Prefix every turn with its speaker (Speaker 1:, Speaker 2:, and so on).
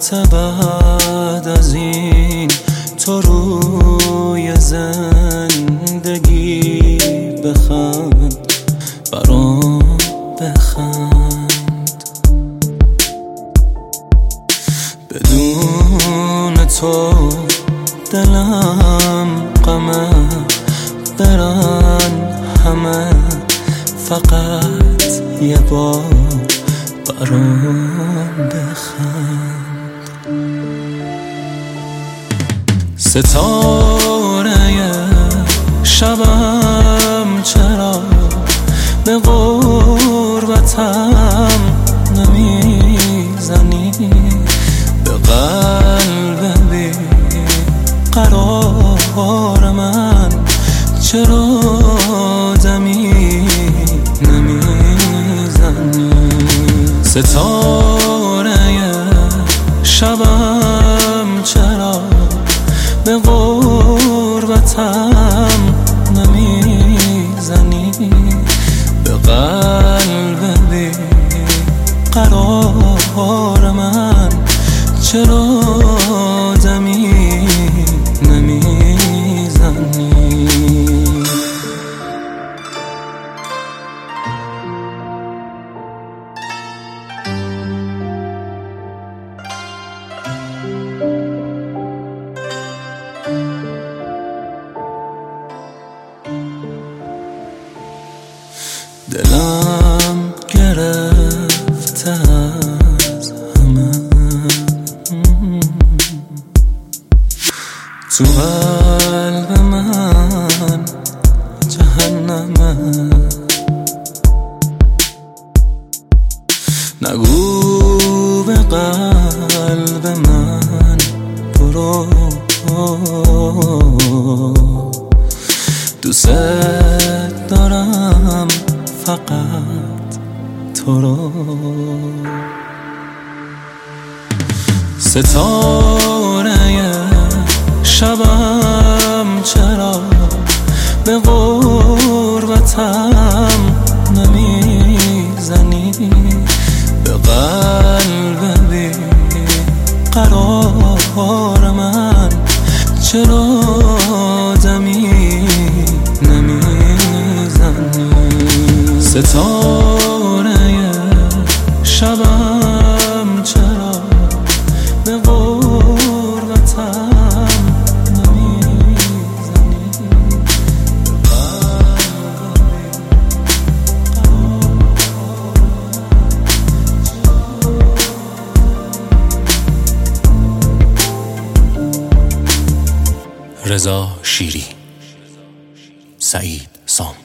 Speaker 1: بعد از این تو روی زندگی بخند، برام بخند. بدون تو دلم غمه، برن همه فقط یه بار برام بخند. ستاره شبم چرا به غربتم نمیزنی، به قلب بی قرار من چرا دمی نمیزنی. ستاره شبم چرا به غربتم نمیزنی، به قلب بی قرار من چرا دمی نمیزنی. دلم گرفته از همه، تو قلب من جهنمه. نگو به قلب من برو، دوست دارم فقط تو رو. ستاره شبم چرا به غربتم نمیزنی، به قلب بی قرار من چرا دمی نمیزنی. ستاره شبم چرا به غربتم نمیزنی، به قلب. رضا شیری، سعید سام.